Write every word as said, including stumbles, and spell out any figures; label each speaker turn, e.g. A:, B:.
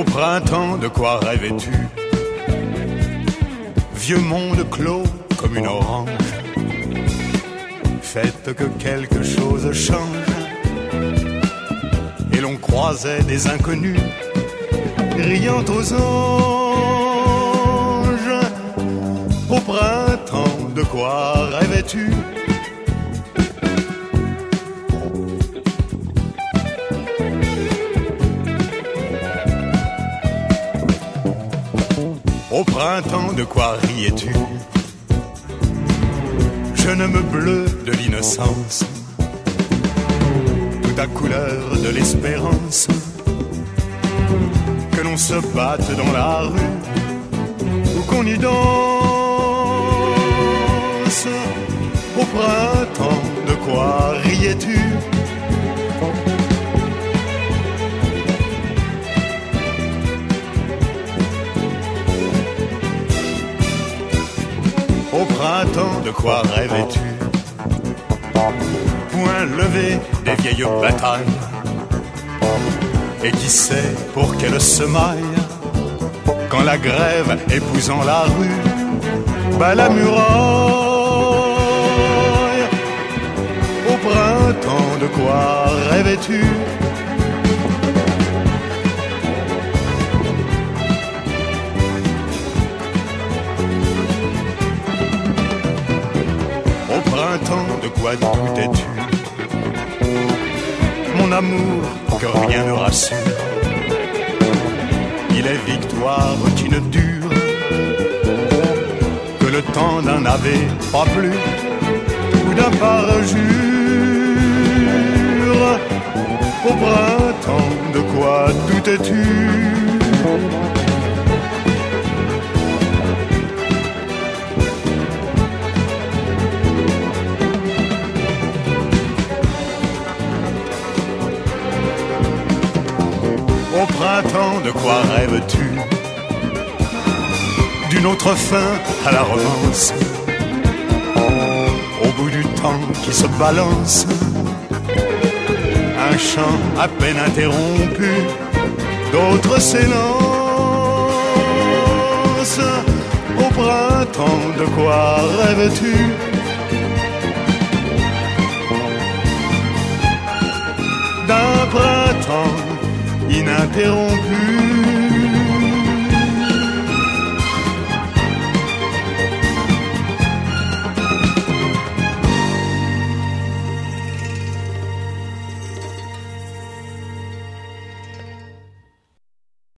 A: Au printemps, de quoi rêvais-tu? Vieux monde clos comme une orange. Faites que quelque chose change. Et l'on croisait des inconnus riant aux anges. Au printemps, de quoi rêvais-tu? Au printemps, de quoi riais-tu? Jeune homme bleu de l'innocence, toute à couleur de l'espérance, que l'on se batte dans la rue ou qu'on y danse. Au printemps, de quoi riais-tu? Au printemps, de quoi rêvais-tu? Point levé des vieilles batailles. Et qui sait pour quelle semaille, quand la grève épousant la rue bat la muraille. Au printemps, de quoi rêvais-tu? Au printemps, de quoi doutais-tu? Mon amour, que rien ne rassure. Il est victoire qui ne dure que le temps d'un ave pas plus ou d'un parjure. Au printemps, de quoi doutais-tu? Au printemps, de quoi rêves-tu? D'une autre fin à la romance, au bout du temps qui se balance, un chant à peine interrompu, d'autres s'élancent. Au printemps, de quoi rêves-tu? D'un printemps ininterrompu.